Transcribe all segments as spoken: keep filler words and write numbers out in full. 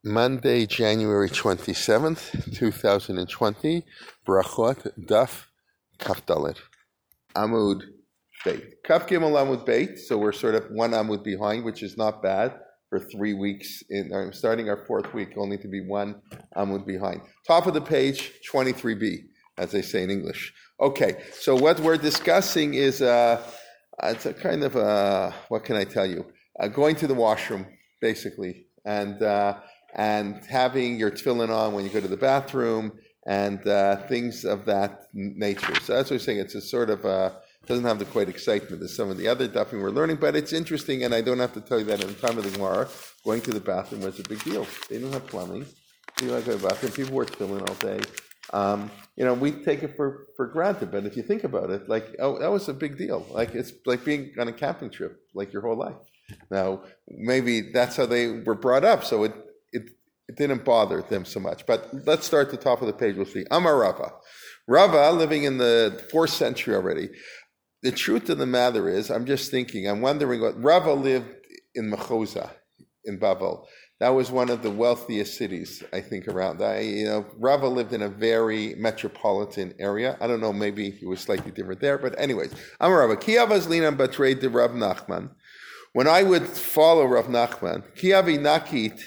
Monday, January twenty-seventh, two thousand twenty, Brachot, Daf, Kaf Dalet. Amud Beit. Kaf Gimel Amud Beit, so we're sort of one Amud behind, which is not bad for three weeks. In uh, starting our fourth week, only to be one Amud behind. Top of the page, twenty-three B, as they say in English. Okay, so what we're discussing is, uh, it's a kind of, a, what can I tell you? Uh, going to the washroom, basically, and uh, and having your tefillin on when you go to the bathroom, and uh, things of that nature. So that's what I'm saying. It's a sort of, uh, doesn't have the quite excitement as some of the other duffing we're learning, but it's interesting, and I don't have to tell you that in the time of the Gemara, going to the bathroom was a big deal. They didn't have plumbing. People go to the bathroom. People were tefillin all day. Um, you know, we take it for, for granted, but if you think about it, like, oh, that was a big deal. Like, it's like being on a camping trip, like your whole life. Now, maybe that's how they were brought up, so it It, it didn't bother them so much. But let's start at the top of the page. We'll see. Amar Rava. Rava, living in the fourth century already. The truth of the matter is, I'm just thinking, I'm wondering what, Rava lived in Mechoza, in Babel. That was one of the wealthiest cities, I think, around. I, you know, Rava lived in a very metropolitan area. I don't know, maybe he was slightly different there. But anyways, Amar Rava. Ki avaz linan batrei de Rav Nachman. When I would follow Rav Nachman, Ki avi nakit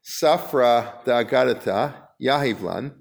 Safra da Agadata Yahivlan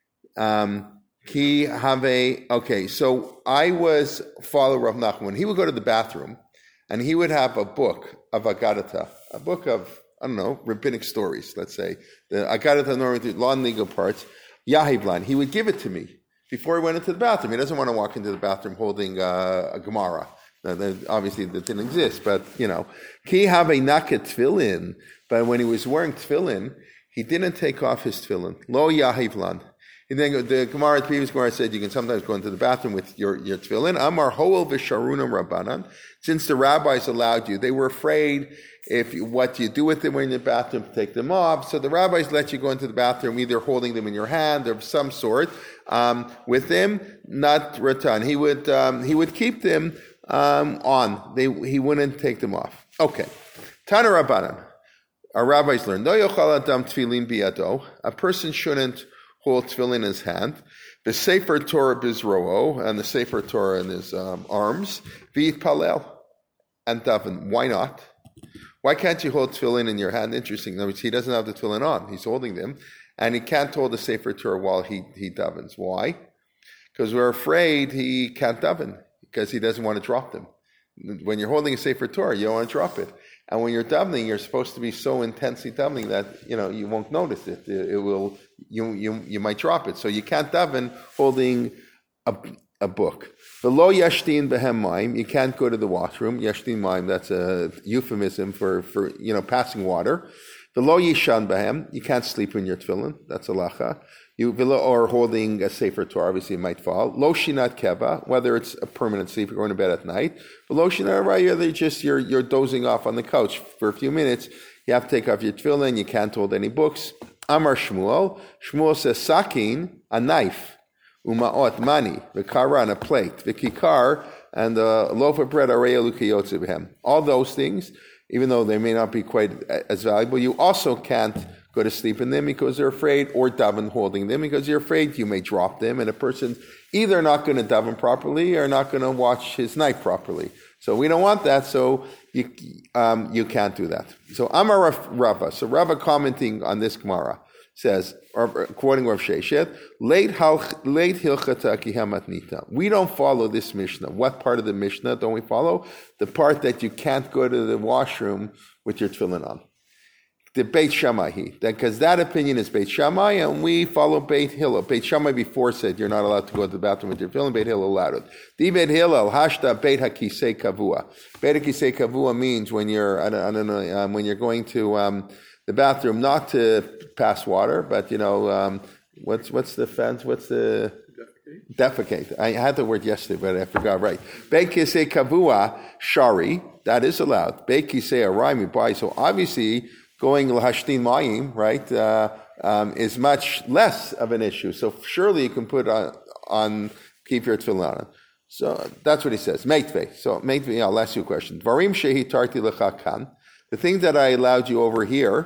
um, Ki have okay, so I was follow Rav Nachman. When he would go to the bathroom and he would have a book of Agadata, a book of, I don't know, rabbinic stories, let's say. The Agadata normally law and legal parts, Yahivlan, he would give it to me before he went into the bathroom. He doesn't want to walk into the bathroom holding uh, a Gemara. Now, obviously that didn't exist, but you know, Ki have a naket tefillin. But when he was wearing tefillin, he didn't take off his tefillin. Lo yahivlan. And then the Gemara, the previous Gemara said you can sometimes go into the bathroom with your, your tefillin. Amar hoel v'sharunam rabbanan. Since the rabbis allowed you, they were afraid if you, what you do with them when you're in the bathroom to take them off. So the rabbis let you go into the bathroom either holding them in your hand or of some sort um, with them, not ratan. He would um, he would keep them um, on. They he wouldn't take them off. Okay. Tana rabbanan. Our rabbis learn, no yochal adam tefillin biyado. A person shouldn't hold tefillin in his hand. The Sefer Torah bizro'o, and the Sefer Torah in his um, arms. V'yit palel and daven. Why not? Why can't you hold tefillin in your hand? Interesting. In other words, he doesn't have the tefillin on. He's holding them, and he can't hold the Sefer Torah while he he davens. Why? Because we're afraid he can't daven because he doesn't want to drop them. When you're holding a Sefer Torah, you don't want to drop it. And when you're davening, you're supposed to be so intensely davening that, you know, you won't notice it. It, it will, you, you you might drop it. So you can't daven holding a, a book. V'lo yashtin behem maim, you can't go to the washroom. Yashtin maim, that's a euphemism for, for you know, passing water. V'lo yishan behem, you can't sleep in your tefillin. That's a lacha. You, or holding a Sefer Torah, obviously it might fall. Lo shinat keva, whether it's a permanent sleep, you're going to bed at night. But lo shinat raya, just you're you're dozing off on the couch for a few minutes. You have to take off your tefillin. You can't hold any books. Amar Shmuel. Shmuel says sakin, a knife, umaot mani, v'kara, and a plate, v'kikar, and a loaf of bread, areya lukayotze b'hem. All those things, even though they may not be quite as valuable, you also can't go to sleep in them because they're afraid, or daven holding them because you're afraid you may drop them, and a person's either not going to daven properly or not going to watch his knife properly. So we don't want that, so you um, you can't do that. So Amar Rava, so Rava commenting on this Gemara says, or quoting Rav Sheshet, late hilchata kihamat nita. We don't follow this Mishnah. What part of the Mishnah don't we follow? The part that you can't go to the washroom with your tefillin on. The Beit Shammai, because that opinion is Beit Shammai, and we follow Beit Hillel. Beit Shammai before said you're not allowed to go to the bathroom with your tefillin. Beit Hillel allowed it. The Beit Hillel hashta Beit Hakisei Kavua. Beit Hakisei Kavua means when you're I don't, I don't know um, when you're going to um, the bathroom, not to pass water, but you know um, what's what's the fence? What's the defecate? defecate. I had the word yesterday, but I forgot. Right. Beit Kisei Kavua Shari, that is allowed. Beit Kisei Araimi Bai. So obviously, going lahashtin mayim, right, uh, um, is much less of an issue. So surely you can put on, on keep your tefillin on. So that's what he says. Meitvei. So meitvei, I'll ask you a question. Varim shehi tarti lecha kan. The thing that I allowed you over here,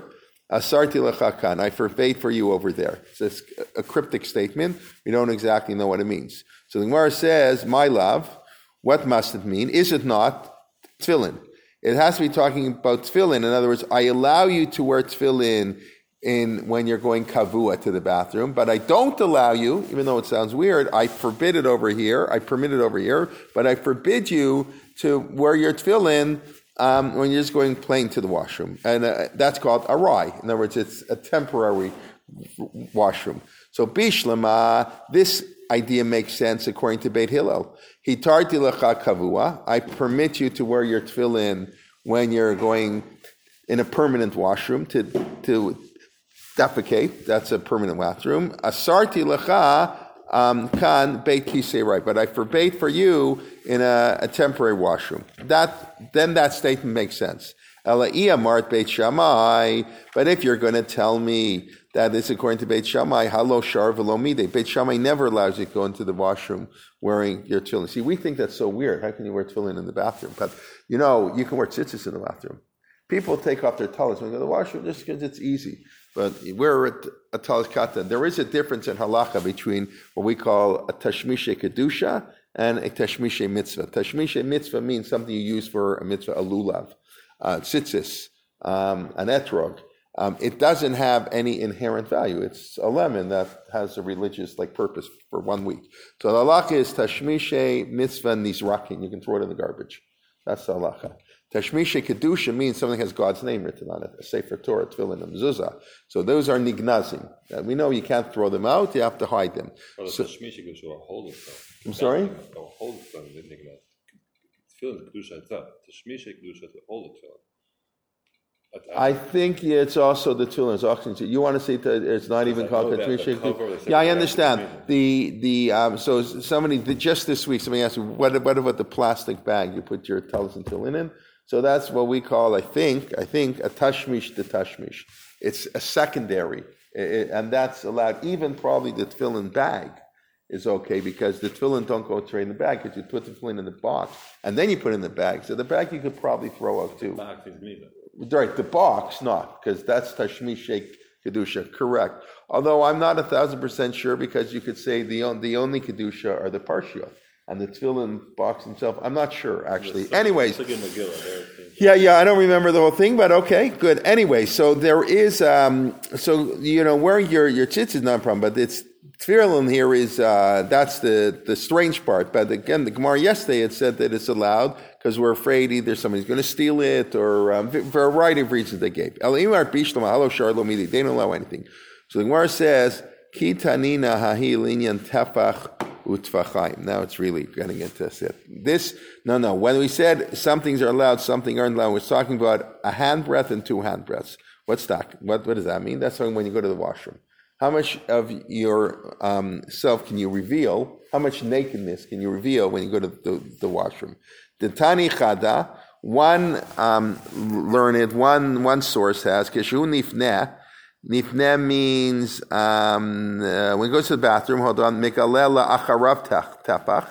Asarti lecha kan, I forbade for you over there. It's a cryptic statement. We don't exactly know what it means. So the Gemara says, my love, what must it mean? Is it not tefillin? It has to be talking about tefillin. In other words, I allow you to wear tefillin in when you're going kavua to the bathroom, but I don't allow you, even though it sounds weird, I forbid it over here, I permit it over here, but I forbid you to wear your tefillin Um, when you're just going plain to the washroom. And uh, that's called arai. In other words, it's a temporary washroom. So bishlama, this idea makes sense according to Beit Hillel. Hitarti lecha kavua, I permit you to wear your tefillin when you're going in a permanent washroom to, to defecate. That's a permanent bathroom. Asarti lecha Um, kan beit kisei, right, but I forbade for you in a, a temporary washroom. That then that statement makes sense. Elai amart beit Shammai, but if you're going to tell me that it's according to Beit Shammai, halo shar v'lo midei, Beit Shammai never allows you to go into the washroom wearing your tefillin. See, we think that's so weird. How can you wear tefillin in the bathroom? But you know, you can wear tzitzis in the bathroom. People take off their talis when they go to the washroom just because it's easy. But we're at a talis katan. There is a difference in halacha between what we call a tashmishe kedusha and a tashmishe mitzvah. Tashmishe mitzvah means something you use for a mitzvah, a lulav, uh, tzitzis, um, an etrog. Um, it doesn't have any inherent value. It's a lemon that has a religious like purpose for one week. So the halacha is tashmishe mitzvah nizrakin. You can throw it in the garbage. That's the halacha. Tashmishe Kedusha means something has God's name written on it, a Sefer Torah, Tefillin, and Mezuzah. So those are nignazim. Uh, we know you can't throw them out, you have to hide them. Well, so, Tashmishe Kedusha hold it. I'm sorry? Hold it. Tefillin Kedusha itself. Tashmishe Kedusha to hold it. I think yeah, it's also the Tefillin. It's you want to say that it's not even called Tashmishe Kedusha? Yeah, I understand. The the um, so somebody just this week somebody asked me what what about the plastic bag you put your tefillin and tefillin in? So that's what we call, I think, I think a tashmish to tashmish. It's a secondary, it, and that's allowed. Even probably the tefillin bag is okay because the tefillin don't go straight in the bag because you put the tefillin in the box and then you put it in the bag. So the bag you could probably throw out too. Right, the box not because that's tashmish kedusha, correct. Although I'm not a thousand percent sure because you could say the the only kedusha are the parshiot. And the tefillin box himself, I'm not sure, actually. Anyways. Yeah, yeah, I don't remember the whole thing, but okay, good. Anyway, so there is, um, so, you know, wearing your, your tzitz is not a problem, but it's, tefillin here is, uh, that's the, the strange part. But again, the Gemara yesterday had said that it's allowed because we're afraid either somebody's going to steal it or um, for a variety of reasons they gave. They don't allow anything. So the Gemara says, Ki tanina hahi linyan tefach utfachayim. Now it's really getting into it. This, no, no. When we said some things are allowed, something aren't allowed, we're talking about a hand breath and two hand breaths. What's that? What, what does that mean? That's when you go to the washroom. How much of your um, self can you reveal? How much nakedness can you reveal when you go to the, the washroom? The Tani Chada, one um, learned, one one source has, Keshu Nifneh. Nifneh means, um, uh, when he goes to the bathroom, hold on, Mikalela Acharav Tapach,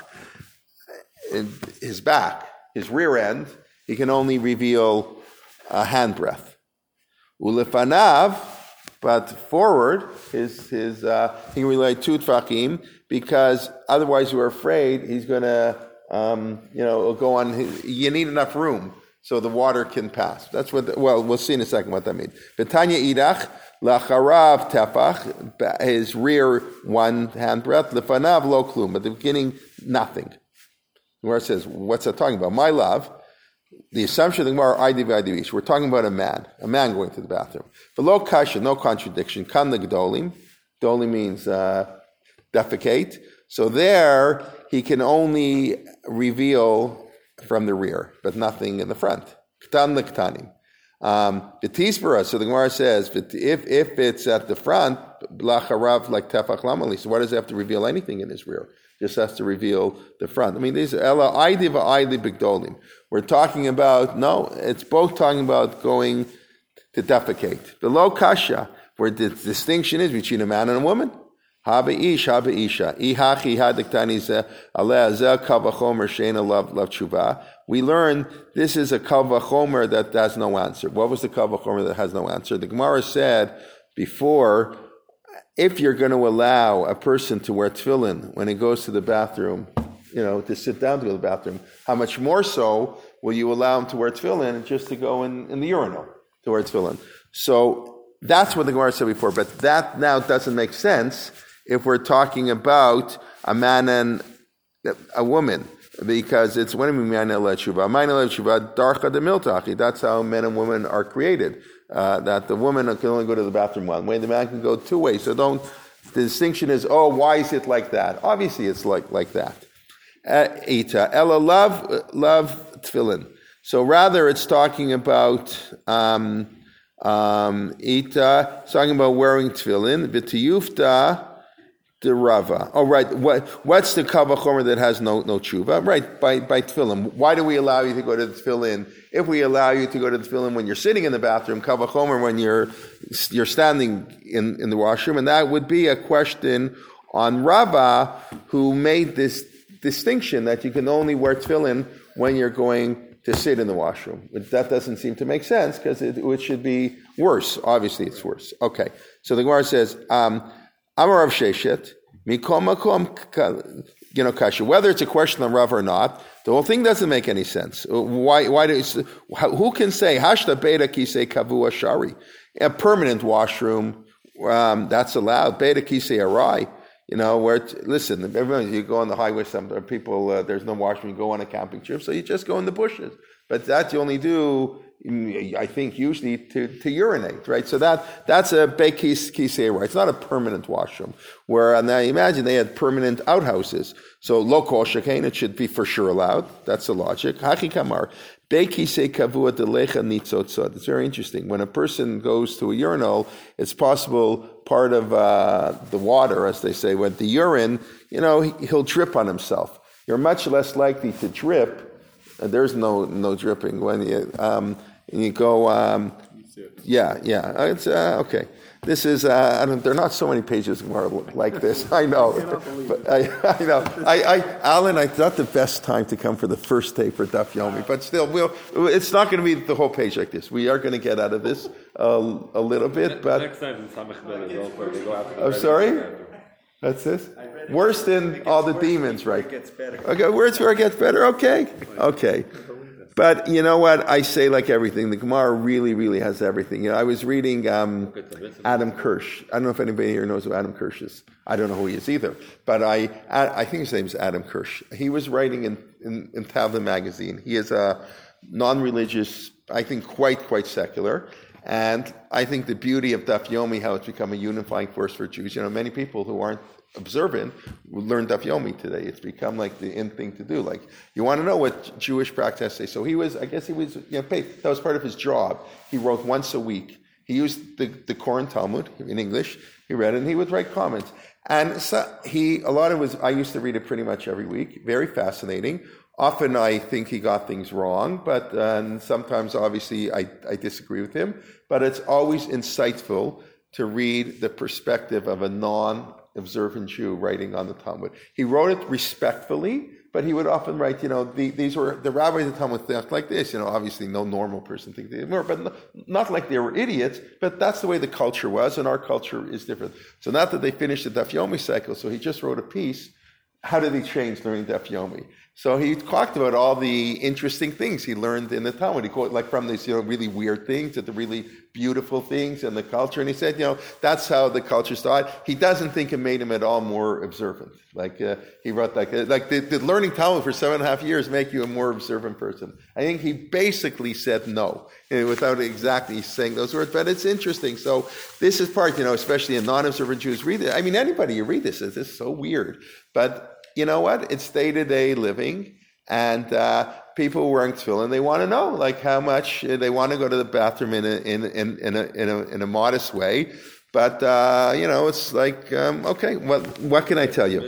his back, his rear end, he can only reveal a hand breath. Ulefanav, but forward, his, his, uh, he can relate to Tfachim, because otherwise we're afraid he's going to, um, you know, go on, you need enough room so the water can pass. That's what, the, well, we'll see in a second what that means. Betanya Idach, Lacharav Tefach, his rear one hand breath, Lefanav lo klum, at the beginning, nothing. Where it says, what's that talking about? My love, the assumption of the Gemara, I div, I div, we're talking about a man, a man going to the bathroom. V'lo kasha, no contradiction, kan the gedolim, gedolim means uh, defecate, so there he can only reveal from the rear, but nothing in the front. Ktan l'ktanim. Um, B'tisbara, so the Gemara says, if if it's at the front, l'acharav like tefach lamali, so why does it have to reveal anything in his rear? Just has to reveal the front. I mean, these ela aidi va'aidi bigdolim. We're talking about, no, it's both talking about going to defecate. Below kasha, where the distinction is between a man and a woman. Haba ish, haba isha. Ihachi hadiktani zeh aleh zeh kal v'chomer she'ena lav lav tshuva. We learn this is a kal v'chomer that has no answer. What was the kal v'chomer that has no answer? The Gemara said before, if you're going to allow a person to wear tefillin when he goes to the bathroom, you know, to sit down to go to the bathroom, how much more so will you allow him to wear tefillin just to go in, in the urinal to wear tefillin? So that's what the Gemara said before, but that now doesn't make sense if we're talking about a man and a woman, because it's when we man tshuva, man tshuva darcha de miltachi. That's how men and women are created. Uh, that the woman can only go to the bathroom one way, the man can go two ways. So don't. The distinction is, oh, why is it like that? Obviously, it's like like that. Ita ella love love tefillin. So rather, it's talking about um, um, ita. It's talking about wearing tefillin. V'tiyufta. The Rava. Oh, right. What, what's the kal v'chomer that has no no tshuva? Right, by by tefillin. Why do we allow you to go to the tefillin? If we allow you to go to the tefillin when you're sitting in the bathroom, kal v'chomer when you're you're standing in, in the washroom, and that would be a question on Rava, who made this distinction that you can only wear tefillin when you're going to sit in the washroom. But that doesn't seem to make sense because it, it should be worse. Obviously, it's worse. Okay, so the Gemara says. Um, Amar Rav Sheshet, Mikom Makom, you know, Kasha. Whether it's a question on Rav or not, the whole thing doesn't make any sense. Why? Why do? Who can say Hashta Beta Kisei Kavua Shari? A permanent washroom um, that's allowed. Beta Kisei Arai. You know, where it's, listen, everyone you go on the highway, some people uh, there's no washroom. You go on a camping trip, so you just go in the bushes. But that you only do. I think usually to, to urinate, right? So that that's a bekis kisei, right? It's not a permanent washroom. Where now imagine they had permanent outhouses. So lo kol shekain, it should be for sure allowed. That's the logic. Hachi kamar bekisei kavua delecha nitzotzot. It's very interesting. When a person goes to a urinal, it's possible part of uh, the water, as they say, when the urine, you know, he, he'll drip on himself. You're much less likely to drip. Uh, there's no no dripping when you. Um, And you go, um, yeah, yeah, it's uh, okay. This is, uh, I don't, there are not so many pages more like this. I know, but I, I know. I, I, Alan, I thought the best time to come for the first day for Daf Yomi, but still, we'll. It's not going to be the whole page like this. We are going to get out of this uh, a little bit, but next time in Samech Ben is over, they go after. Oh, sorry. That's this. Worse than all the demons, right? Okay, worse where it gets better. Okay, okay. But you know what? I say like everything. The Gemara really, really has everything. You know, I was reading um, Adam Kirsch. I don't know if anybody here knows who Adam Kirsch is. I don't know who he is either. But I I think his name is Adam Kirsch. He was writing in, in, in Tavla magazine. He is a non-religious, I think quite, quite secular. And I think the beauty of Daf Yomi, how it's become a unifying force for Jews. You know, many people who aren't observant will learn Daf Yomi today. It's become like the in thing to do. Like, you want to know what Jewish practice say. So he was, I guess he was, you know, paid. That was part of his job. He wrote once a week. He used the, the Koran Talmud in English. He read it and he would write comments. And so he, a lot of it was, I used to read it pretty much every week. Very fascinating. Often I think he got things wrong, but uh, sometimes obviously I, I disagree with him. But it's always insightful to read the perspective of a non-observant Jew writing on the Talmud. He wrote it respectfully, but he would often write, you know, the, these were, the rabbis of the Talmud thought like this, you know, obviously no normal person thinks they did more, but not, not like they were idiots, but that's the way the culture was, and our culture is different. So not that they finished the Daf Yomi cycle, so he just wrote a piece. How did he change during Daf Yomi? So he talked about all the interesting things he learned in the Talmud. He quoted like from these, you know, really weird things to the really beautiful things in the culture. And he said, you know, that's how the culture started. He doesn't think it made him at all more observant. Like uh, he wrote like, uh, like the, the learning Talmud for seven and a half years make you a more observant person. I think he basically said no, you know, without exactly saying those words. But it's interesting. So this is part, you know, especially in non-observant Jews read it. I mean, anybody you read this is this is so weird, but. You know what? It's day-to-day living, and uh, people wearing tefillin, they want to know, like, how much they want to go to the bathroom in a in in in a in a, in a modest way. But uh, you know, it's like, um, okay, what what can I tell you?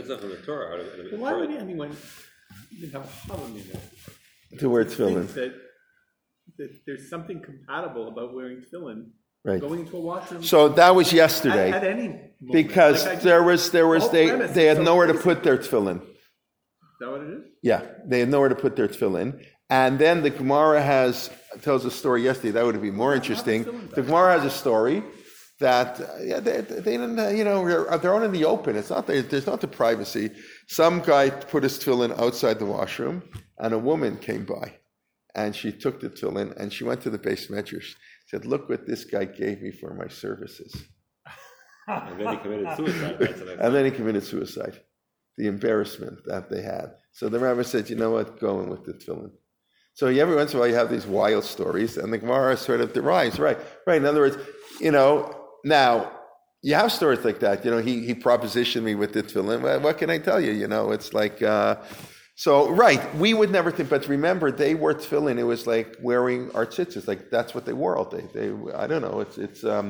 Why would anyone even have a problem in that? To wear tefillin. That, that there's something compatible about wearing tefillin Right. going into a washroom. So that was yesterday. At, at any moment. Because Like I- there was, there was, whole they, premise they is had so nowhere to basic. put their tefillin. Is that what it is? Yeah, they had nowhere to put their tefillin. And then the Gemara has, tells a story yesterday, that would be more interesting. The Gemara has a story that, uh, yeah, they, they didn't, uh, you know, they're, they're out in the open. It's not, there's not the privacy. Some guy put his tefillin outside the washroom, and a woman came by. And she took the tefillin, and she went to the base medrash. Said, look what this guy gave me for my services. And then he committed suicide. That's the next And then he committed suicide. The embarrassment that they had. So the rabbi said, you know what, go in with the tefillin. So every once in a while you have these wild stories, and the Gemara sort of derives, right, right. In other words, you know, now, you have stories like that. You know, he he propositioned me with the tefillin. Well, what can I tell you? You know, it's like, uh, so, right, we would never think, but remember, they wore tefillin. It was like wearing our tzitzis. Like, that's what they wore all day. They, I don't know, it's, it's, um,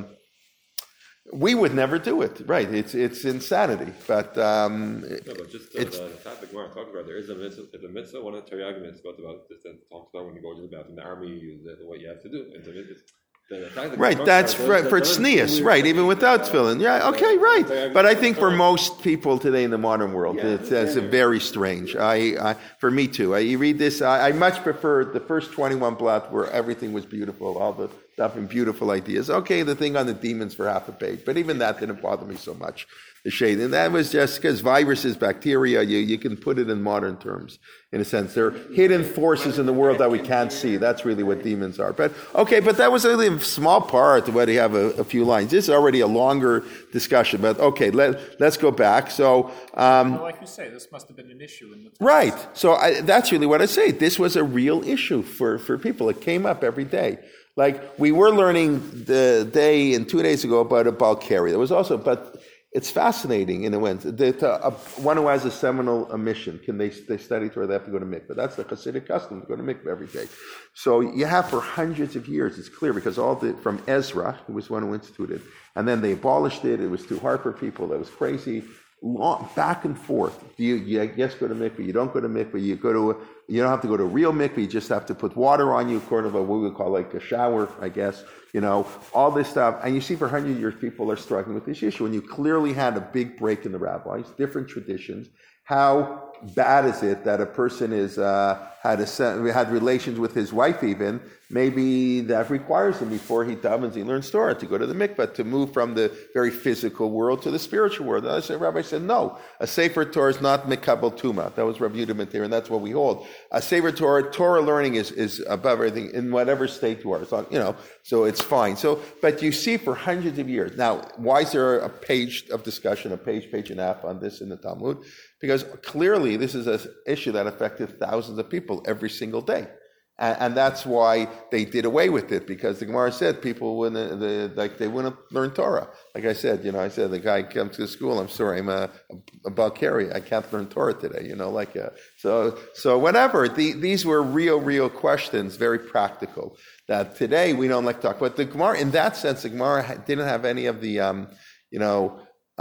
we would never do it, right? It's it's insanity, but um, No, but just uh, it's, the, the topic we're talking about, there is a mitzvah, the mitzvah, one of the Torah arguments about, about this, that talks about when you go to the bathroom, the army, you, the, what you have to do. And the, the, the, the, right, that's for, for tznius, right, even without tefillin. Yeah, okay, right. But I think for most people today in the modern world, Yeah, it's, it's very strange. I, I, for me too. I, you read this, I, I much prefer the first twenty-one blot where everything was beautiful, all the stuff and beautiful ideas. Okay, the thing on the demons for half a page, but even that didn't bother me so much. The shade, and that was just because viruses, bacteria, you, you can put it in modern terms, in a sense. They're hidden forces in the world that we can't see. That's really what demons are. But, okay, but that was only a small part of what you have a, a few lines. This is already a longer discussion, but okay, let, let's go back. So, um, well, like you say, this must have been an issue in the time. right. So I, that's really what I say. This was a real issue for, for people. It came up every day. Like, we were learning the day and two days ago about a Balkari. There was also, but it's fascinating in a way. That uh, one who has a seminal emission, can they they study Torah, they have to go to mikveh. That's the Hasidic custom, to go to mikveh every day. So you have for hundreds of years, it's clear, because all the, from Ezra, who was one who instituted, and then they abolished it, it was too hard for people, that was crazy, long, back and forth. Do you, you yes, go to mikveh, you don't go to mikveh, you go to, a, you don't have to go to a real mikveh, you just have to put water on you, according to what we would call like a shower, I guess. You know, all this stuff. And you see for one hundred years, people are struggling with this issue. And you clearly had a big break in the rabbis, different traditions. How bad is it that a person is uh, had a, had relations with his wife even? Maybe that requires him, before he davens, he learns Torah, to go to the mikveh, to move from the very physical world to the spiritual world. And I said, Rabbi said, no, a Sefer Torah is not mikabel tuma. That was Rabbi Yehuda Matir, and that's what we hold. A Sefer Torah, Torah learning is, is above everything in whatever state you are. It's not, you know, so it's fine. So, but you see for hundreds of years. Now, why is there a page of discussion, a page, page and a half on this in the Talmud? Because clearly this is an issue that affected thousands of people every single day. And, and that's why they did away with it, because the Gemara said people wouldn't, the, like they wouldn't learn Torah. Like I said, you know, I said, the guy comes to school, I'm sorry, I'm a, a Balkari, I can't learn Torah today, you know, like, a, so, so whatever. The, these were real, real questions, very practical, that today we don't like to talk. But the Gemara, in that sense, the Gemara didn't have any of the, um, you know,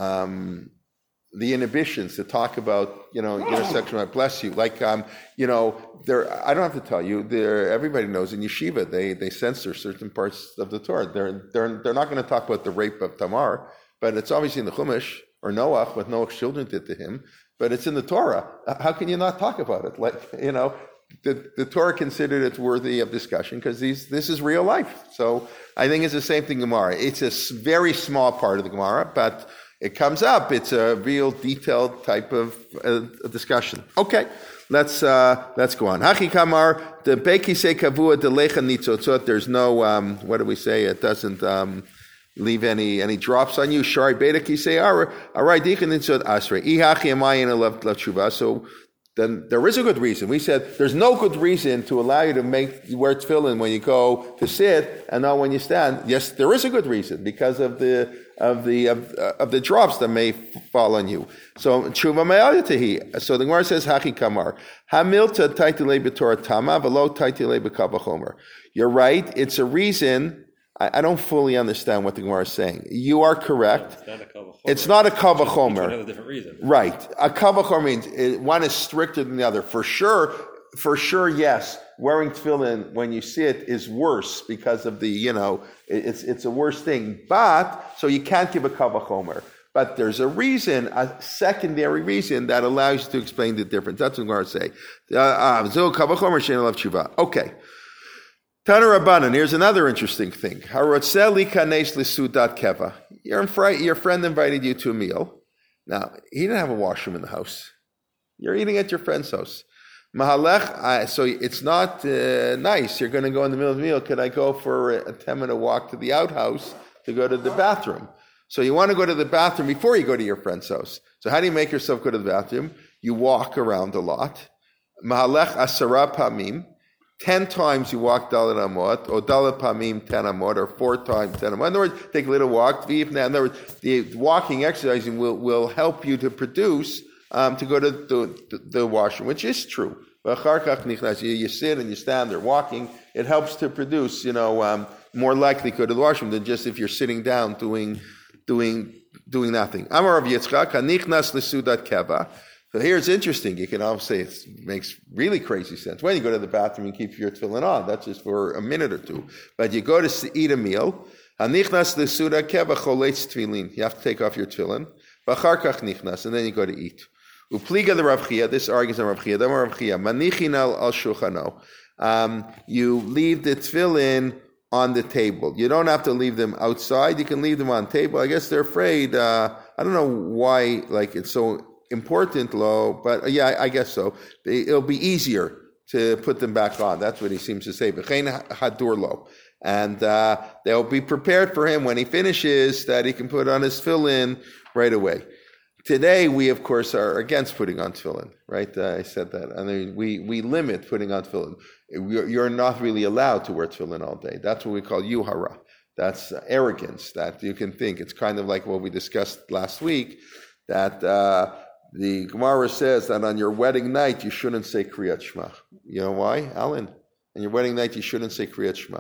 um, the inhibitions to talk about, you know, intersectional, bless you. Like, um, you know, there, I don't have to tell you, there, everybody knows in yeshiva, they, they censor certain parts of the Torah. They're, they're, they're not going to talk about the rape of Tamar, but it's obviously in the Chumash, or Noach, what Noach's children did to him, but it's in the Torah. How can you not talk about it? Like, you know, the, the Torah considered it worthy of discussion because these this is real life. So I think it's the same thing Gemara. It's a very small part of the Gemara, but it comes up. It's a real detailed type of uh, discussion. Okay, let's uh, let's go on. Hachi kamar the bekise kavua de lecha nitzotzot. There's no um, what do we say? It doesn't um, leave any any drops on you. Shari beta kisei ara arai dichin nitzot asrei ihachi amayin alav latshuva. So then there is a good reason. We said there's no good reason to allow you to make wear tefillin when you go to sit and not when you stand. Yes, there is a good reason because of the of the of, uh, of the drops that may fall on you. So tshuva me'ayatahi. So the Gemara says hachi kamar hamilta taitile b'torah tama v'lo taitile b'kavachomer. You're right. It's a reason. I, I don't fully understand what the Gemara is saying. You are correct. It's not a kavachomer. Another different reason. Right. A kavachomer means it, one is stricter than the other. For sure, for sure, yes, wearing tefillin when you see it is worse because of the, you know, it's it's a worse thing. But, so you can't give a kavachomer. But there's a reason, a secondary reason that allows you to explain the difference. That's what I'm going to say. Okay. Tana Rabbanan, here's another interesting thing. Your friend, your friend invited you to a meal. Now, he didn't have a washroom in the house. You're eating at your friend's house. Mahalech, so it's not uh, nice. You're going to go in the middle of the meal. Could I go for a ten-minute walk to the outhouse to go to the bathroom? So you want to go to the bathroom before you go to your friend's house. So how do you make yourself go to the bathroom? You walk around a lot. Mahalech asara pamim. Ten times you walk dalet amot, or dalet pamim ten amot, or four times ten amot. In other words, take a little walk. In other words, the walking exercising will, will help you to produce, um, to go to the, the, the washroom, which is true. You, you sit and you stand there walking. It helps to produce, you know, um, more likely go to the washroom than just if you're sitting down doing doing doing nothing. Amar Rav Yitzchak, hanichnas l'sudat keva. So here it's interesting. You can almost say it makes really crazy sense. When you go to the bathroom and keep your tefillin on, that's just for a minute or two. But you go to eat a meal, hanichnas l'sudat keva choletz tefillin. You have to take off your tefillin. V'achar kach nichnas, and then you go to eat. Upliga the Rav Chia, this argues on Rav Chia. Then Rav Chia, manichin al shulchano. Um, you leave the tefillin on the table. You don't have to leave them outside. You can leave them on the table. I guess they're afraid. Uh, I don't know why, like, it's so important, lo, but uh, yeah, I, I guess so. It'll be easier to put them back on. That's what he seems to say. V'chein hadur lo. And uh, they'll be prepared for him when he finishes that he can put on his tefillin right away. Today, we, of course, are against putting on tefillin, right? Uh, I said that. I mean, we, we limit putting on tefillin. You're not really allowed to wear tefillin all day. That's what we call yuhara. That's uh, arrogance, that you can think. It's kind of like what we discussed last week, that uh, the Gemara says that on your wedding night, you shouldn't say Kriyat Shema. You know why, Alan? On your wedding night, you shouldn't say Kriyat Shema.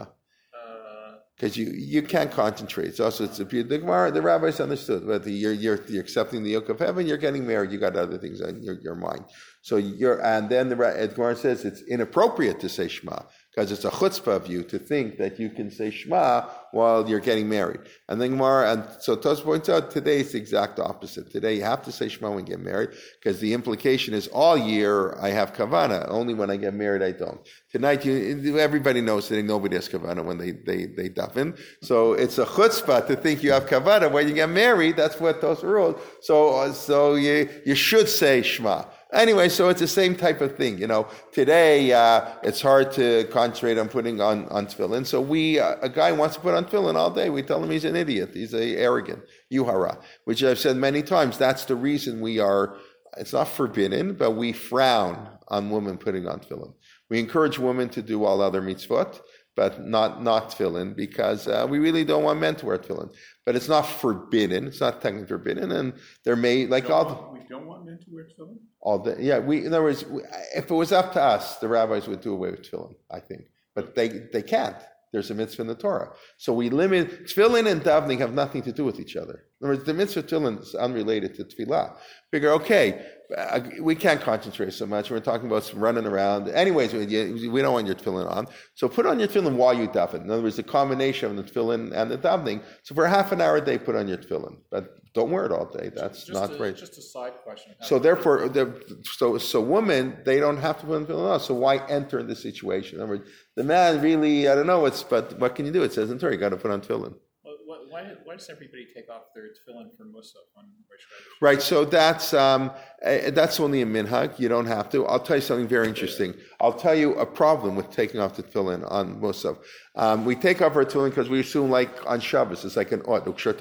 Because you, you can't concentrate. It's also, it's a, the Gemara, the rabbis understood, but you're, you're, you're accepting the yoke of heaven, you're getting married, you got other things on your, your mind. So you're, and then the, the Gemara says it's inappropriate to say Shema, because it's a chutzpah of you to think that you can say Shema while you're getting married. And then Gemara, and so Tos points out, today it's the exact opposite. Today you have to say Shema when you get married, because the implication is all year I have kavana, only when I get married I don't. Tonight, you, everybody knows that nobody has kavana when they, they, they daven. So it's a chutzpah to think you have kavana when you get married. That's what those rules. So, so you, you should say Shema. Anyway, so it's the same type of thing. You know, today uh, it's hard to concentrate on putting on, on tefillin. So we, uh, a guy wants to put on tefillin all day. We tell him he's an idiot. He's a arrogant. Yuhara, which I've said many times. That's the reason we are, it's not forbidden, but we frown on women putting on tefillin. We encourage women to do all other mitzvot, but not, not tefillin, because uh, we really don't want men to wear tefillin. But it's not forbidden. It's not technically forbidden. And there may, like all... Want, we don't want men to wear tefillin? All the, yeah, we, in other words, we, if it was up to us, the rabbis would do away with tefillin, I think. But they, they can't. There's a mitzvah in the Torah. So we limit, tefillin and davening have nothing to do with each other. In other words, the mitzvah of tefillin is unrelated to tefillah. Figure, okay, uh, we can't concentrate so much. We're talking about some running around. Anyways, we, we don't want your tefillin on. So put on your tefillin while you daven. In other words, the combination of the tefillin and the davening. So for half an hour a day, put on your tefillin. But don't wear it all day. That's just not a, right. Just a side question. So therefore, so so women, they don't have to put on tefillin on. So why enter in this situation? In other words, the man really, I don't know, it's, but what can you do? It says in Torah, you got to put on tefillin. Well, why, why does everybody take off their tefillin for Musaf on Rosh Chodesh? Right, so that's um, uh, that's only a minhag. You don't have to. I'll tell you something very interesting. I'll tell you a problem with taking off the tefillin on Musaf. Um, we take off our tefillin because we assume, like on Shabbos, it's like an od.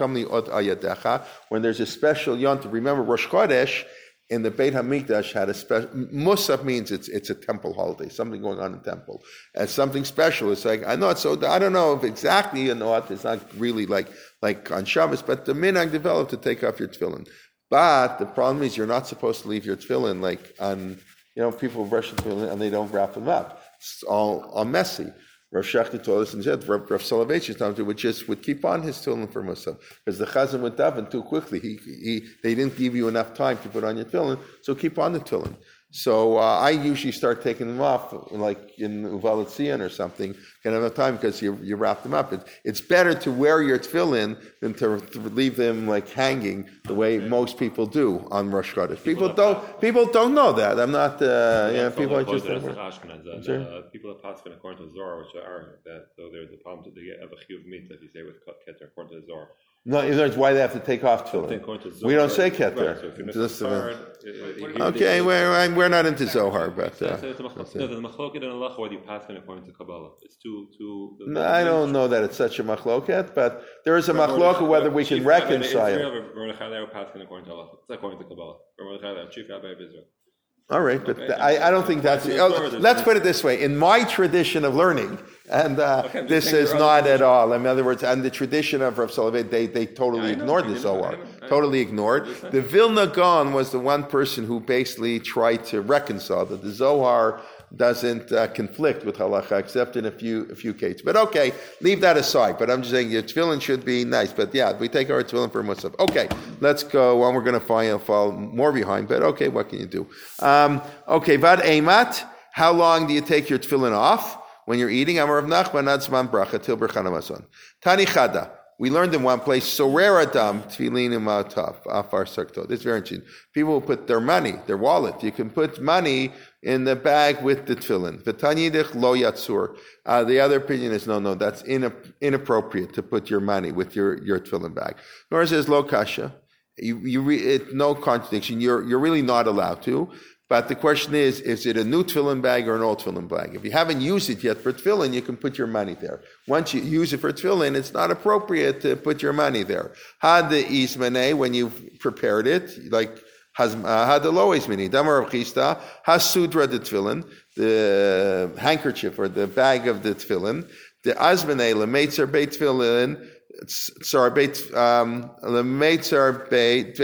When there's a special yontif. Remember, Rosh Chodesh in the Beit HaMikdash had a special, Musaf means it's it's a temple holiday, something going on in the temple. And something special. It's like, I know it's so, I don't know if exactly, you know, it's not really like, like on Shabbos, but the minhag developed to take off your tefillin. But the problem is you're not supposed to leave your tefillin like on, you know, people brush the tefillin and they don't wrap them up. It's all, all messy. Rav Shechty told us and said, Rav, Rav Soloveitch's time would just would keep on his tefillin for Musaf, because the Chazan would daven too quickly. He, he, they didn't give you enough time to put on your tefillin, so keep on the tefillin. So uh, I usually start taking them off, like in Uvalat Tzion or something. Can't have enough time because you you wrap them up. It, it's better to wear your tefillin than to, to leave them like hanging the way most people do on Rosh Chodesh. People, people don't people don't know that. I'm not. Uh, yeah, people are just. Uh, people that pass according to Zohar, which are that. So there's a problem that they have a chiyuv meat that you say with keter according to Zohar. No, in other words, why they have to take off tefillin. We don't say keter. Right, so okay, we're, we're not into Zohar, but... Uh, no, there's a machloket in Allah whether you pass it according to Kabbalah. It's too... too no, I don't know that it's such a machloket, but there is a machloket whether we can reconcile. It's according to Kabbalah. Chief Rabbi of Israel. All right, but okay. I, I don't think that's... Oh, let's put it this way. In my tradition of learning, and uh, okay, this is not at all, in other words, and the tradition of Rav Soloveitch, they, they totally yeah, ignored the Zohar. Totally ignored. The Vilna Gaon was the one person who basically tried to reconcile that the Zohar doesn't uh, conflict with halacha except in a few a few cases. But okay, leave that aside. But I'm just saying your tefillin should be nice. But yeah, we take our tefillin for musaf. Okay, let's go. Well, we're going to fall, fall more behind. But okay, what can you do? Um, okay, vad eimat. How long do you take your tefillin off when you're eating? Amar Rav Nachman ad zman bracha til berchana mason. Tani chada. We learned in one place, Sorer Adam, Tfilin Imatav, Afar Sarkto. This is very interesting. People will put their money, their wallet. You can put money in the bag with the tefillin. V'tanyidich lo yatsur. Uh, the other opinion is, no, no, that's in, inappropriate to put your money with your, your tefillin bag. Nor says lo kasha. You, you re, it, no contradiction. You're, you're really not allowed to. But the question is, is it a new tefillin bag or an old tefillin bag? If you haven't used it yet for tefillin, you can put your money there. Once you use it for tefillin, it's not appropriate to put your money there. Had the ismane, when you've prepared it, like had the lo ismane, damar of chista, has sudra the tefillin, the handkerchief or the bag of the tefillin, the azmane, lemeitzer beit tefillin, tsar beit, um, lemeitzer beit,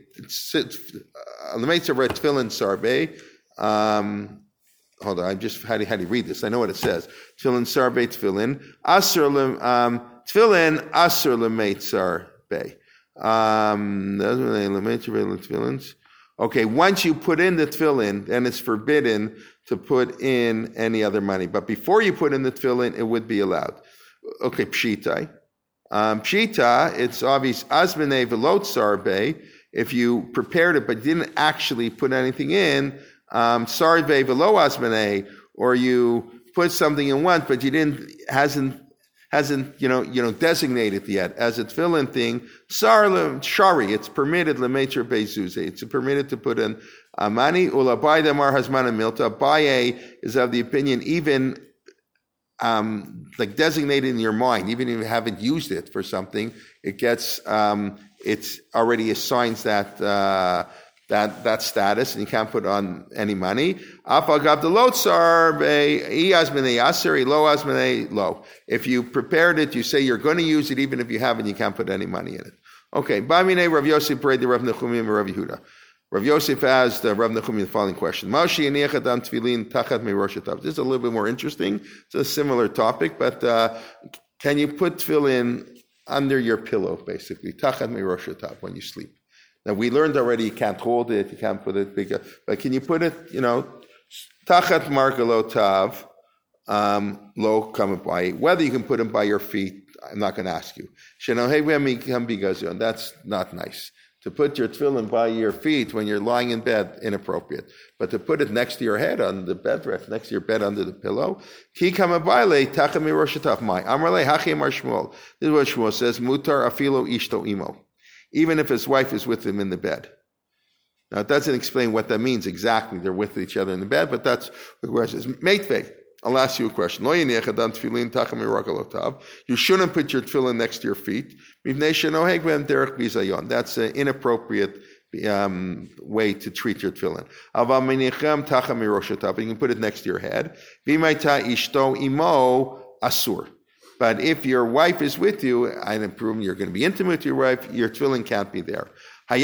Lemeitzer tefillin sarbe. Um, hold on, I just how do how do you read this? I know what it says. Tefillin sarbe tefillin asur um tefillin asur lemeitzer be. Um, tefillins. Okay, once you put in the tefillin, then it's forbidden to put in any other money. But before you put in the tefillin, it would be allowed. Okay, pshita. Um, pshita, it's obvious. Asmene velot sarbe. If you prepared it but didn't actually put anything in, um, sarve velo asmane, or you put something in once but you didn't hasn't hasn't you know you know designated yet as a tefillin thing. Sar shari, it's permitted lemeitzer bezuze. It's permitted to put in amani ulabai damar hasmana milta. Abaye is of the opinion even um, like designated in your mind, even if you haven't used it for something, it gets. Um, It's already assigns that uh, that that status, and you can't put on any money. If you prepared it, you say you're going to use it, even if you haven't, you can't put any money in it. Okay. Rav Yosef prayed to Rav Nechumim and Rav Yehuda. Rav Yosef asked uh, Rav Nechumim the following question: This is a little bit more interesting. It's a similar topic, but uh, can you put tefillin under your pillow, basically, tachat mirosh hatav, when you sleep? Now, we learned already you can't hold it, you can't put it bigger, but can you put it, you know, tachat margalotav, um, lo kamabai, whether you can put them by your feet, I'm not going to ask you. That's not nice. To put your tefillin by your feet when you're lying in bed, inappropriate. But to put it next to your head on the bed rest, next to your bed under the pillow, ki kamabayle tachami roshataf mai. Amrle hachim ar Shmuel. This is what Shmuel says, mutar afilo ishto imo. Even if his wife is with him in the bed. Now it doesn't explain what that means exactly. They're with each other in the bed, but that's what it says. Meitvei. I'll ask you a question. You shouldn't put your tefillin next to your feet. That's an inappropriate um, way to treat your tefillin. You can put it next to your head. But if your wife is with you, I improve you're going to be intimate with your wife, your tefillin can't be there. But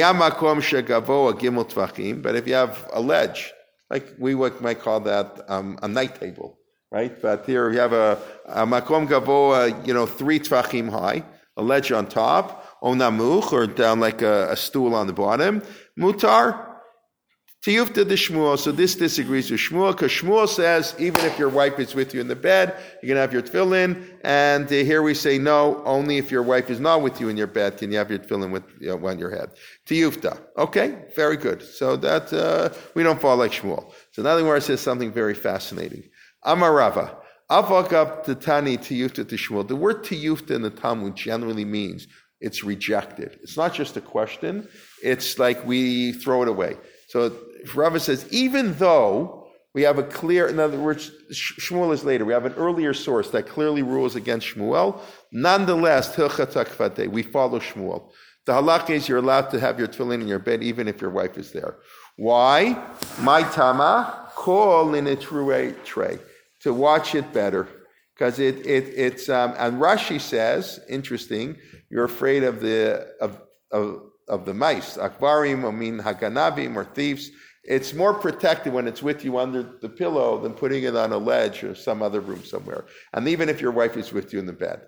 if you have a ledge, like we might call that um, a night table, right? But here you have a, a makom gavoa, you know, three tvachim high, a ledge on top, o namuch, or down like a, a stool on the bottom. Mutar, Tiyufta de Shmuel, so this disagrees with Shmuel, because Shmuel says, even if your wife is with you in the bed, you can have your tefillin, and uh, here we say, no, only if your wife is not with you in your bed can you have your tefillin with, you know, on your head. Tiyufta. Okay, very good. So that, uh, we don't fall like Shmuel. So now the Gemara says something very fascinating. Amar Rava, Avagab Tatani Tiyufta to Shmuel. The word Tiyufta in the Talmud generally means it's rejected. It's not just a question, it's like we throw it away. So Rava says, even though we have a clear, in other words, Shmuel is later, we have an earlier source that clearly rules against Shmuel, nonetheless, we follow Shmuel. The halakha is you're allowed to have your tefillin in your bed even if your wife is there. Why? My tama, call in a true tray, to watch it better. Because it, it, it's, um, and Rashi says, interesting, you're afraid of the, of, of, of the mice, akbarim, I mean haganavim, or thieves. It's more protected when it's with you under the pillow than putting it on a ledge or some other room somewhere. And even if your wife is with you in the bed.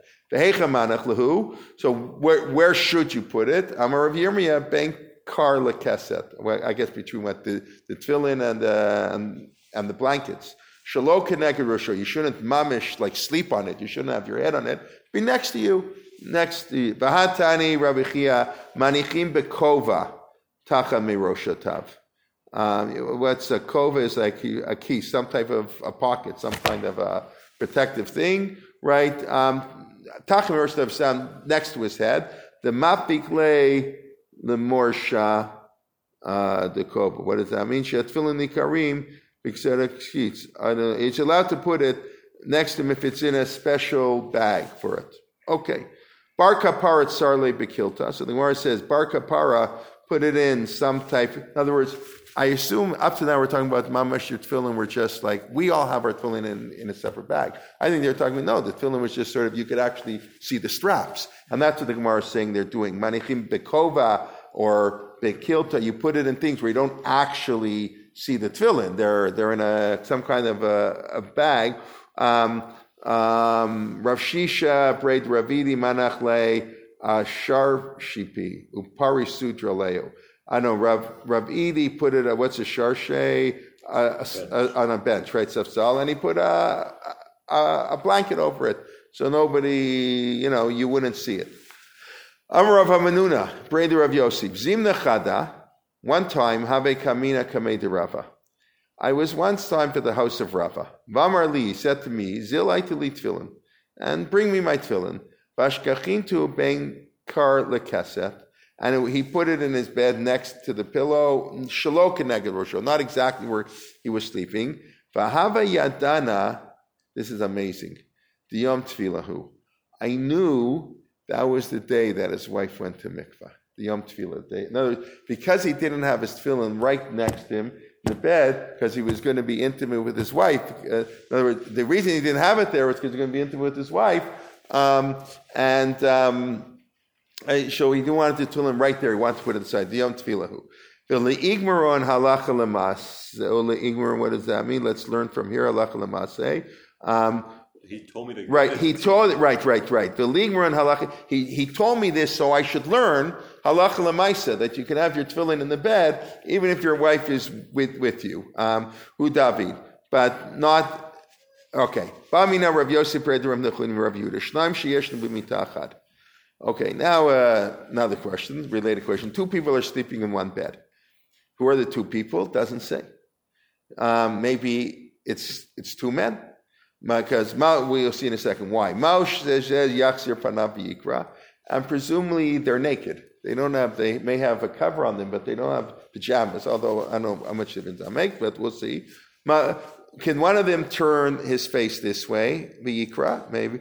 So where, where should you put it? Amar Rav Yirmiyah ben kar lekeset. Well, I guess between what the, the tefillin and, uh, and and the blankets. Shalo keneged rosho. You shouldn't mamish, like sleep on it. You shouldn't have your head on it. Be next to you. Next to you. V'hatani Rabbi Chia manichim bekova tacha miroshotav. Um, what's a kova is like a key, some type of a pocket, some kind of a protective thing, right? Um, tacha miroshotav sound next to his head. The mapikle the morsha uh, the kova. What does that mean? Shetfilin nikarim b'kserek sheets. It's allowed to put it next to him if it's in a special bag for it. Okay. Bar kapara sarle bekilta. So the Gemara says, bar kapara, put it in some type. In other words, I assume up to now we're talking about mamash your tefillin. We're just like, we all have our tefillin in, in a separate bag. I think they're talking about, no, the tefillin was just sort of, you could actually see the straps. And that's what the Gemara is saying they're doing. Manichim bekova or bekilta, you put it in things where you don't actually see the tefillin. They're, they're in a, some kind of a, a bag. Um, Um, Rav Shisha, Braid Ravidi, Manachle, Shar Shipi, Upari Sutra Leo. I know Rav Rav Edi put it, uh, what's a Sharshe, uh, uh, on a bench, right? Safsal, and he put a, a, a blanket over it so nobody, you know, you wouldn't see it. Amar Rav Hamanuna, Braid Rav Yosef, Zimna Chada, one time, Have Kamina Kamei de Rava. I was once time to the house of Rava. Vamar Li said to me, Zilaiti li tefillin, and bring me my tefillin. Vashkachintu ben kar lekeset, and it, he put it in his bed next to the pillow, shalo keneged rosho, not exactly where he was sleeping. Vahava yadana, this is amazing, diyom tefillahu. I knew that was the day that his wife went to mikvah, the Yom Tefillah day. In other words, because he didn't have his tefillin right next to him, the bed, because he was going to be intimate with his wife. Uh, in other words, the reason he didn't have it there was because he was going to be intimate with his wife. Um, and um, so he didn't want to tell him right there. He wanted to put it aside. The Yom Tfilahu. Le'igmaron halacha lemas. Le'igmaron, what does that mean? Let's learn from here. Halacha lemaseh. Um, He told me to. Right, he told it. Right, right, right. The ligmaron halacha. He he told me this, so I should learn halacha lemaisa that you can have your tefillin in the bed even if your wife is with with you. Um, Hu David, but not okay. Ba'mina Rav Yosef Rav Nachman Rav Yehuda Shnaim sheyeshnu b'mitachad. Okay, now uh, another question, related question. Two people are sleeping in one bed. Who are the two people? Doesn't say. Um, maybe it's it's two men. Because we'll see in a second why. And presumably they're naked. They don't have. They may have a cover on them, but they don't have pajamas. Although I don't know how much difference that makes, but we'll see. Can one of them turn his face this way? V'yikra, maybe.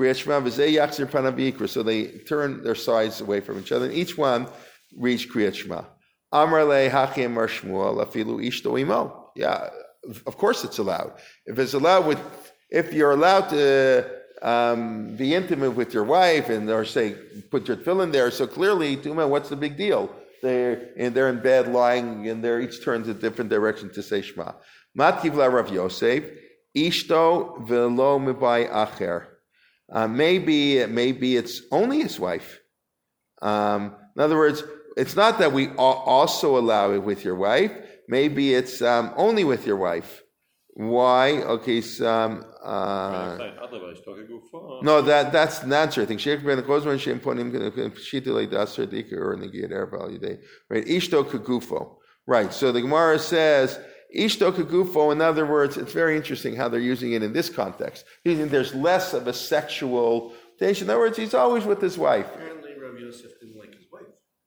So they turn their sides away from each other, and each one reach Kriyat Shema. Amar le Hachi Amar Shmuel afilu ishto imo. Yeah, of course it's allowed. If it's allowed with. If you're allowed to um, be intimate with your wife and or say put your tefillin there, so clearly, Tuma, what's the big deal? They're and they're in bed lying and they're each turns a different direction to say Shema. Matkivla Rav Yosef, Ishto velo mibai acher. Maybe maybe it's only his wife. Um, in other words, it's not that we also allow it with your wife. maybe it's um, only with your wife. Why? Okay, so, um, uh, no, that that's not I think Sheikh ben Kozman Shem Ponim Shitulei Daser Dika or Negir Erval Yudei. Right, Ishto Kagufo. Right. So the Gemara says Ishto Kagufo. In other words, it's very interesting how they're using it in this context. There's less of a sexual tension. In other words, he's always with his wife. Apparently, Rabbi Yosef didn't like his wife.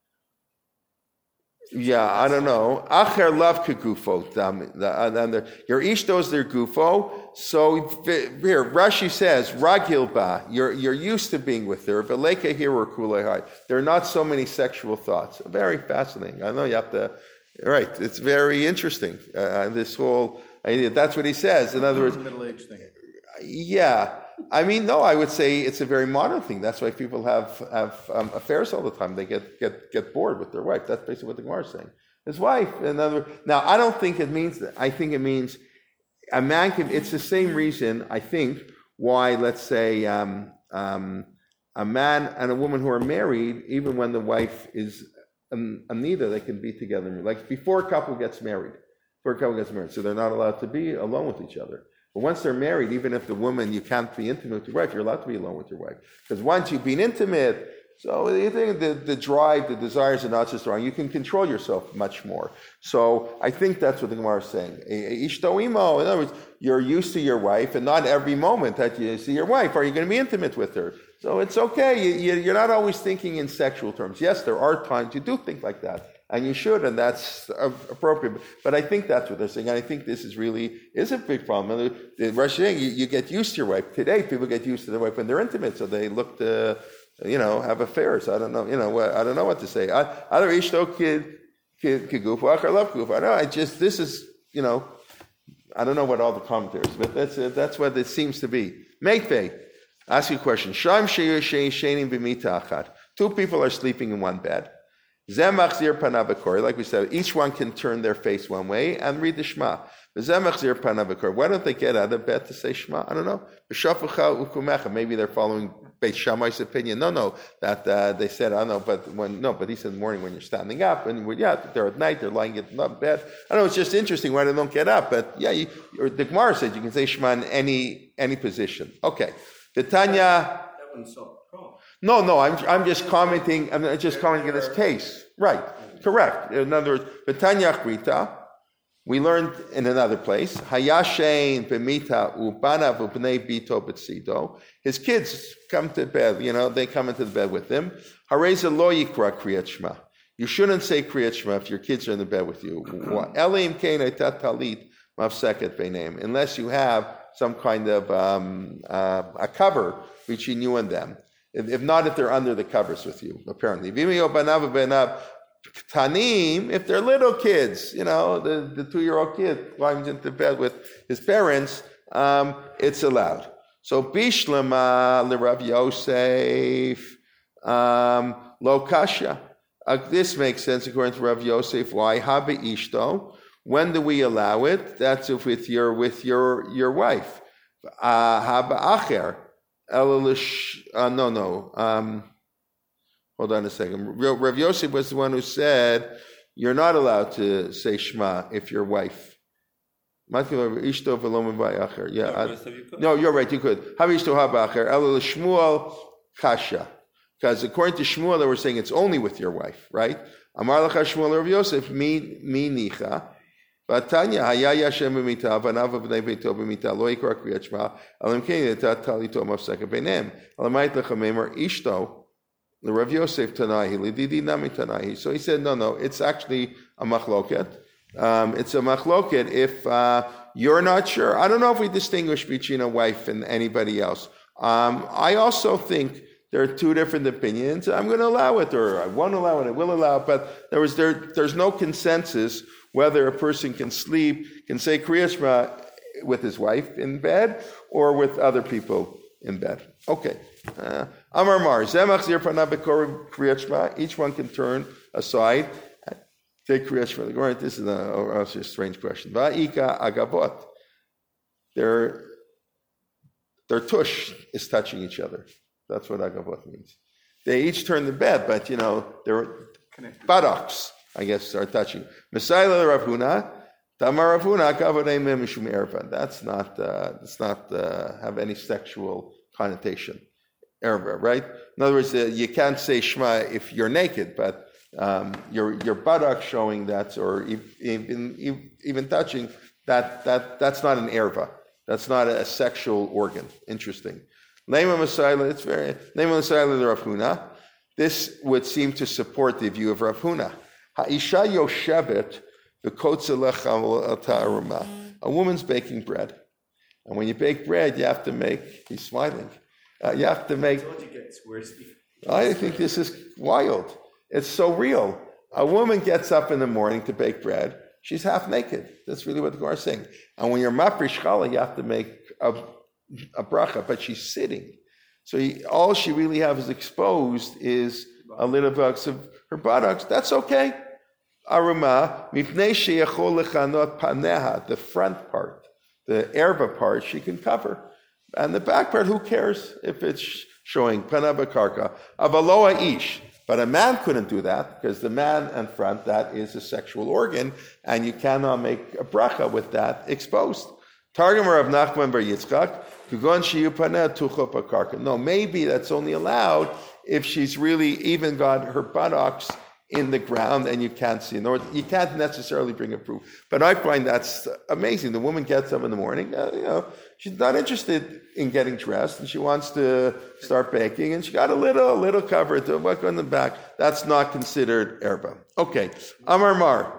Yeah, I don't know. Acher love kagufo. Your ishtos their gufo. So here, Rashi says, Ragilba, you're you're used to being with her. Veleka here or kulehai. There are not so many sexual thoughts. Very fascinating. I know you have to. Right, it's very interesting. Uh, this whole idea. That's what he says. In other words, middle age thing. Yeah. I mean, no, I would say it's a very modern thing. That's why people have have um, affairs all the time. They get, get get bored with their wife. That's basically what the Gemara is saying. His wife, another. Now, I don't think it means that. I think it means a man can. It's the same reason, I think, why, let's say, um, um, a man and a woman who are married, even when the wife is um, neither, they can be together. Like before a couple gets married, before a couple gets married, so they're not allowed to be alone with each other. But once they're married, even if the woman, you can't be intimate with your wife, you're allowed to be alone with your wife. Because once you've been intimate, so you think the, the drive, the desires are not so strong. You can control yourself much more. So I think that's what the Gemara is saying. Ishto imo, in other words, you're used to your wife, and not every moment that you see your wife are you going to be intimate with her. So it's okay. You, you, you're not always thinking in sexual terms. Yes, there are times you do think like that. And you should, and that's appropriate. But I think that's what they're saying. And I think this is really is a big problem. The Russian thing, you, you get used to your wife. Today, people get used to their wife when they're intimate, so they look to, you know, have affairs. I don't know, you know, I don't know what to say. I Other ishto kid kid kigufa, I love gufa. I know. I just this is, you know, I don't know what all the commentaries, but that's uh, that's what it seems to be. Meitve, ask you a question. Sham sheyu sheishenim b'mita achat. Two people are sleeping in one bed. Like we said, each one can turn their face one way and read the Shema. Why don't they get out of bed to say Shema? I don't know. Maybe they're following Beit Shammai's opinion. No, no, that uh, they said, I don't know, but when no, but he said in the morning when you're standing up, and when, yeah, they're at night, they're lying in bed. I don't know, it's just interesting why they don't get up, but yeah, you, or the Gemara said you can say Shema in any any position. Okay, the Tanya. That one's so cool. No, no, I'm I'm just commenting. I'm just commenting in this case, right? Correct. In other words, Betanya Krita, we learned in another place. Hayashein b'mita ubana v'bnei bito b'tzido. His kids come to bed. You know, they come into the bed with him. Hareza lo yikra kriyat shema. You shouldn't say kriyat shema if your kids are in the bed with you. Elim kein etat talit mafseket beineim. Unless you have some kind of um, uh, a cover between you and them. If not, if they're under the covers with you, apparently. If they're little kids, you know, the, the two-year-old kid climbs into bed with his parents, um, it's allowed. So, Bishlama l'Rav Yosef, um, lo kasha. Uh, this makes sense according to Rav Yosef. Why? Habe ishto. When do we allow it? That's if with your with your your wife. Uh, Habe acher. Uh, no, no. Um, hold on a second. Rav Yosef was the one who said you're not allowed to say Shema if your wife. Yeah, I, no, you're right. You could. Because according to Shmuel, they were saying it's only with your wife, right? Amar l'cha Shmuel Rav Yosef mi mi nicha. Vatanya hayaya Hashem b'mita v'anav v'bnei beito b'mita lo yikra kriyat shema alam kein etat talito mafseka b'neim alamayit lechamemar ishto l'Rav Yosef tanahi l'didi nami tanahi. So he said, no, no, it's actually a machloket. Um, it's a machloket if uh, you're not sure. I don't know if we distinguish between a wife and anybody else. Um, I also think there are two different opinions. I'm going to allow it, or I won't allow it, I will allow it, but there was there. There's no consensus whether a person can sleep, can say Kriya Shema with his wife in bed or with other people in bed. Okay. Amar Mar, Zemach Zir Panabekor Kriya Shema. Each one can turn aside, take Kriya Shema. All right, this is a, a, a strange question. Va'ika Agabot. Their, their tush is touching each other. That's what Agabot means. They each turn the bed, but, you know, they're buttocks. I guess, start touching. Messiah Rav Huna, Tamar Rav Huna, Kavadei Mishum Erva. That's not, uh, that's not uh, have any sexual connotation. Erva, right? In other words, uh, you can't say Shema if you're naked, but um, your your buttock showing that, or even even, even touching that, that that's not an erva. That's not a, a sexual organ. Interesting. Lema Messiah, it's very Lema Messiah Rav Huna. This would seem to support the view of Rav Huna. Ha'isha yoshevet v'kotze lecha ta'aruma. A woman's baking bread, and when you bake bread, you have to make. He's smiling. Uh, you have to make. I think this is wild. It's so real. A woman gets up in the morning to bake bread. She's half naked. That's really what the Gemara is saying. And when you're mafresh challah, you have to make a, a bracha, but she's sitting. So he, all she really has is exposed is a little bit of her buttocks. That's okay. Aruma, mipnei sheyachol lechanot paneha, the front part, the erva part, she can cover. And the back part, who cares if it's showing panava karka? Avaloa ish. But a man couldn't do that, because the man in front, that is a sexual organ, and you cannot make a bracha with that exposed. Targum of Nachman bar Yitzchak, kugon shiyu paneh tucho pakarka. No, maybe that's only allowed if she's really even got her buttocks in the ground and you can't see. In other words, you can't necessarily bring a proof. But I find that's amazing. The woman gets up in the morning, uh, you know, she's not interested in getting dressed, and she wants to start baking, and she got a little, little cover to work on the back. That's not considered erba. Okay, Amar Mar.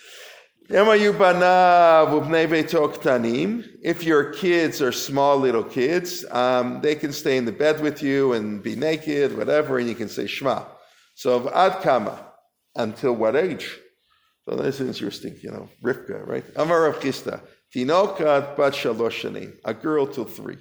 If your kids are small little kids, um, they can stay in the bed with you and be naked, whatever, and you can say Shema. So ad kama, until what age? So this is interesting, you know, Rivka, right? Amar Rav Chisda, tinokat bat shalosh shanim, a girl till three.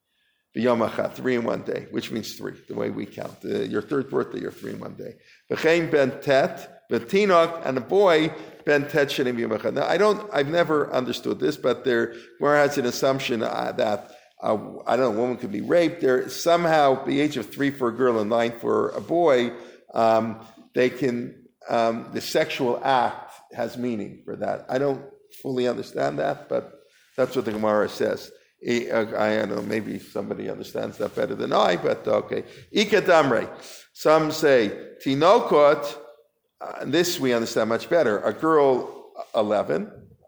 B'yom achad, three in one day, which means three, the way we count. Uh, your third birthday, you're three in one day. V'chein ben tet, v'tinok, and a boy, ben tet shanim b'yom achad. Now, I don't, I've never understood this, but there, Gemara has an assumption uh, that, uh, I don't know, a woman could be raped. There, somehow, the age of three for a girl and nine for a boy, um, they can, um, the sexual act has meaning for that. I don't fully understand that, but that's what the Gemara says. I, I don't know, maybe somebody understands that better than I, but okay. Ika damre. Some say, tinokot, uh, this we understand much better. A girl, eleven,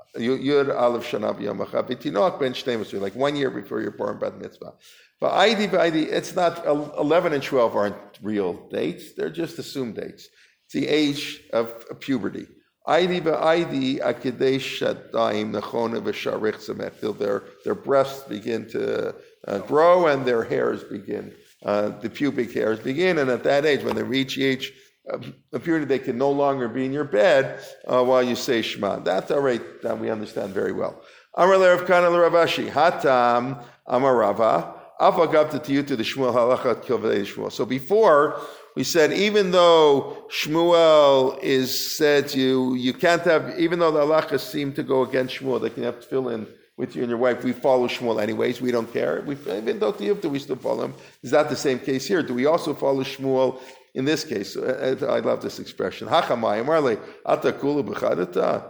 yud aleph shana b'yom achad, tinok ben shnei, like one year before you're born, bat mitzvah. But I D by the, it's not, eleven and twelve aren't real dates, they're just assumed dates. It's the age of, of puberty. I D by I D, akidei shadaim nechona v'sharich zemet, till their, their breasts begin to uh, grow and their hairs begin, uh, the pubic hairs begin, and at that age, when they reach the age of puberty, they can no longer be in your bed uh, while you say Shema. That's all right, that we understand very well. Amar le'Rav Kana le'Rav Ashi, hatam amar Rava, to you to the Shmuel halachat kilvei Shmuel. So before we said, even though Shmuel is said you you can't have, even though the halachas seem to go against Shmuel, they can have to fill in with you and your wife. We follow Shmuel anyways. We don't care. We, even though do we still follow him? Is that the same case here? Do we also follow Shmuel in this case? I love this expression. Hachamayim arle atakulu b'chadata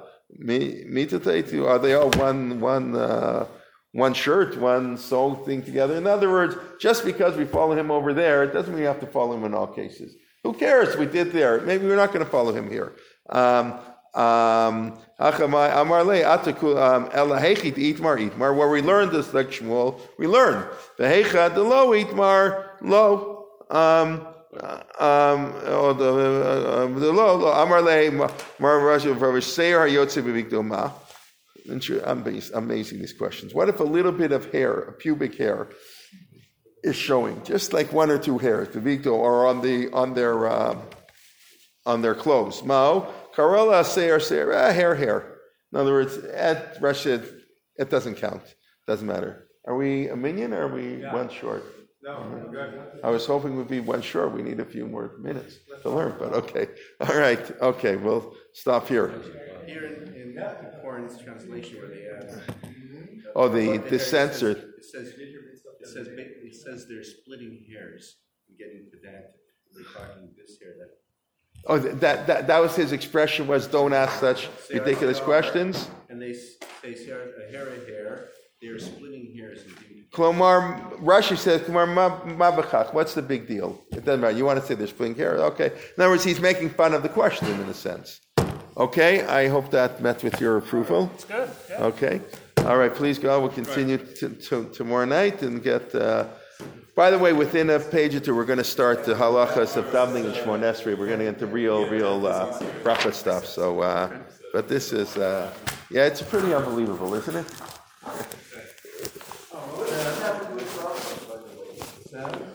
mitateitu. Are they all one one? Uh, One shirt, one sew thing together. In other words, just because we follow him over there, it doesn't mean we have to follow him in all cases. Who cares? We did there. Maybe we're not going to follow him here. Um, um, where we learned this, like Shmuel, we learned. The low itmar low. Um, um, the low. Amar le mar Rashi v'Seir hayotze b'Mikdoma. Amazing, amazing these questions. What if a little bit of hair, a pubic hair, is showing, just like one or two hairs, the Victo, or on the on their uh, on their clothes? Mao, Karola, Seir, Seir, ah, hair, hair. In other words, at Russia, it doesn't count. Doesn't matter. Are we a minion or are we yeah. one short? No, mm-hmm. good. I was hoping we'd be one short. We need a few more minutes to learn, but okay. All right. Okay, we'll stop here. Here in, in the Koran's translation, where they add, oh, the the censored. It says it says it says they're splitting hairs and getting pedantic. They're talking this hair, that Oh, that, that, that was his expression, was don't ask such ridiculous questions? And they s- say, "Sarah, a hair, a hair, they are splitting hairs and giving." Klomar, Rashi says, Klomar mabachach, what's the big deal? It doesn't matter. You want to say they're splitting hair? Okay. In other words, he's making fun of the question in a sense. Okay, I hope that met with your approval. It's good. Yeah. Okay. All right, please go. We'll continue to, to, tomorrow night and get... Uh, by the way, within a page or two, we're going to start the halachas of davening and Shmon Esrei. We're going to get into real, real uh, bracha stuff. So, uh, but this is, uh, yeah, it's pretty unbelievable, isn't it?